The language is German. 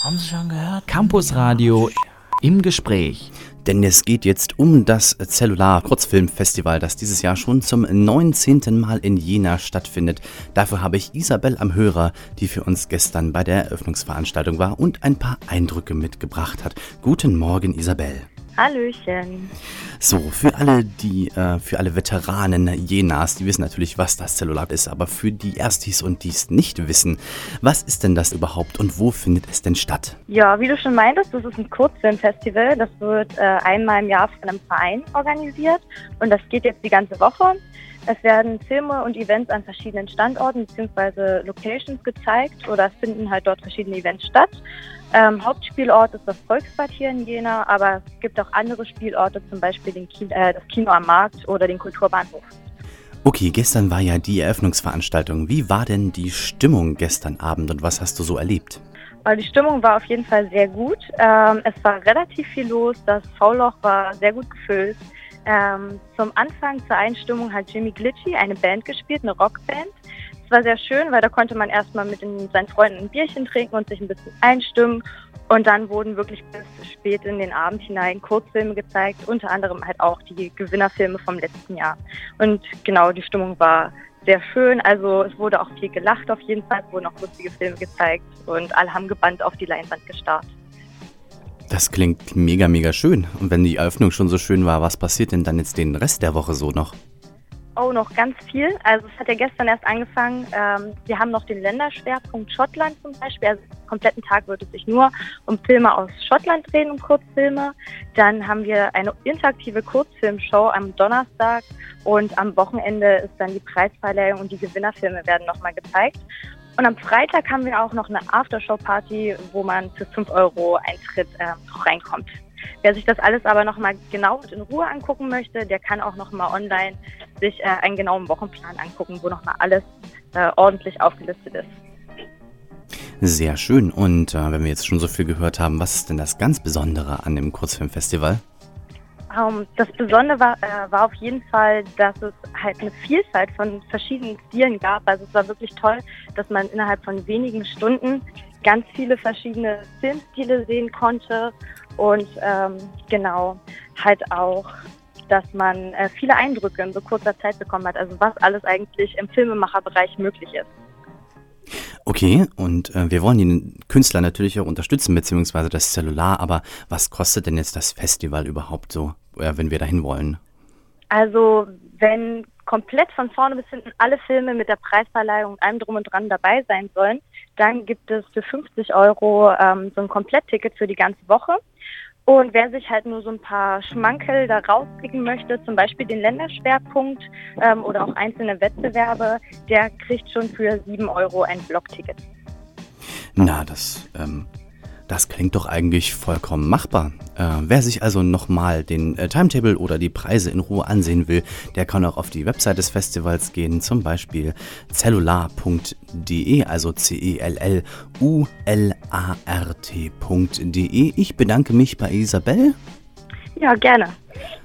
Haben Sie schon gehört? Campusradio im Gespräch. Denn es geht jetzt um das Zellular-Kurzfilmfestival, das dieses Jahr schon zum 19. Mal in Jena stattfindet. Dafür habe ich Isabel am Hörer, die für uns gestern bei der Eröffnungsveranstaltung war und ein paar Eindrücke mitgebracht hat. Guten Morgen, Isabel. Hallöchen. So, für alle Veteranen Jenas, die wissen natürlich, was das Zellular ist, aber für die Erstis und die es nicht wissen, was ist denn das überhaupt und wo findet es denn statt? Ja, wie du schon meintest, das ist ein Kurzfilmfestival. Das wird einmal im Jahr von einem Verein organisiert und das geht jetzt die ganze Woche. Es werden Filme und Events an verschiedenen Standorten bzw. Locations gezeigt oder es finden halt dort verschiedene Events statt. Hauptspielort ist das Volksbad hier in Jena, aber es gibt auch andere Spielorte, zum Beispiel das Kino am Markt oder den Kulturbahnhof. Okay, gestern war ja die Eröffnungsveranstaltung. Wie war denn die Stimmung gestern Abend und was hast du so erlebt? Die Stimmung war auf jeden Fall sehr gut. Es war relativ viel los, das V-Loch war sehr gut gefüllt. Zum Anfang zur Einstimmung hat Jimmy Glitchy eine Band gespielt, eine Rockband. Es war sehr schön, weil da konnte man erstmal mit seinen Freunden ein Bierchen trinken und sich ein bisschen einstimmen. Und dann wurden wirklich bis spät in den Abend hinein Kurzfilme gezeigt, unter anderem halt auch die Gewinnerfilme vom letzten Jahr. Und genau, die Stimmung war sehr schön. Also es wurde auch viel gelacht auf jeden Fall, es wurden auch lustige Filme gezeigt und alle haben gebannt auf die Leinwand gestarrt. Das klingt mega, mega schön. Und wenn die Eröffnung schon so schön war, was passiert denn dann jetzt den Rest der Woche so noch? Oh, noch ganz viel. Also es hat ja gestern erst angefangen. Wir haben noch den Länderschwerpunkt Schottland zum Beispiel. Also den kompletten Tag wird es sich nur um Filme aus Schottland drehen, um Kurzfilme. Dann haben wir eine interaktive Kurzfilmshow am Donnerstag und am Wochenende ist dann die Preisverleihung und die Gewinnerfilme werden nochmal gezeigt. Und am Freitag haben wir auch noch eine Aftershow-Party, wo man für 5 € Eintritt reinkommt. Wer sich das alles aber nochmal genau und in Ruhe angucken möchte, der kann auch nochmal online sich einen genauen Wochenplan angucken, wo nochmal alles ordentlich aufgelistet ist. Sehr schön. Und wenn wir jetzt schon so viel gehört haben, was ist denn das ganz Besondere an dem Kurzfilmfestival? Das Besondere war auf jeden Fall, dass es halt eine Vielfalt von verschiedenen Stilen gab. Also es war wirklich toll, dass man innerhalb von wenigen Stunden ganz viele verschiedene Filmstile sehen konnte und genau halt auch, dass man viele Eindrücke in so kurzer Zeit bekommen hat. Also was alles eigentlich im Filmemacherbereich möglich ist. Okay, und wir wollen den Künstler natürlich auch unterstützen, beziehungsweise das Zellular, aber was kostet denn jetzt das Festival überhaupt so, wenn wir dahin wollen? Also wenn komplett von vorne bis hinten alle Filme mit der Preisverleihung und allem drum und dran dabei sein sollen, dann gibt es für 50 € so ein Komplettticket für die ganze Woche. Und wer sich halt nur so ein paar Schmankerl da rauspicken möchte, zum Beispiel den Länderschwerpunkt oder auch einzelne Wettbewerbe, der kriegt schon für 7 € ein Blockticket. Na, das klingt doch eigentlich vollkommen machbar. Wer sich also nochmal den Timetable oder die Preise in Ruhe ansehen will, der kann auch auf die Website des Festivals gehen, zum Beispiel cellular.de, also CELLULART.de. Ich bedanke mich bei Isabel. Ja, gerne.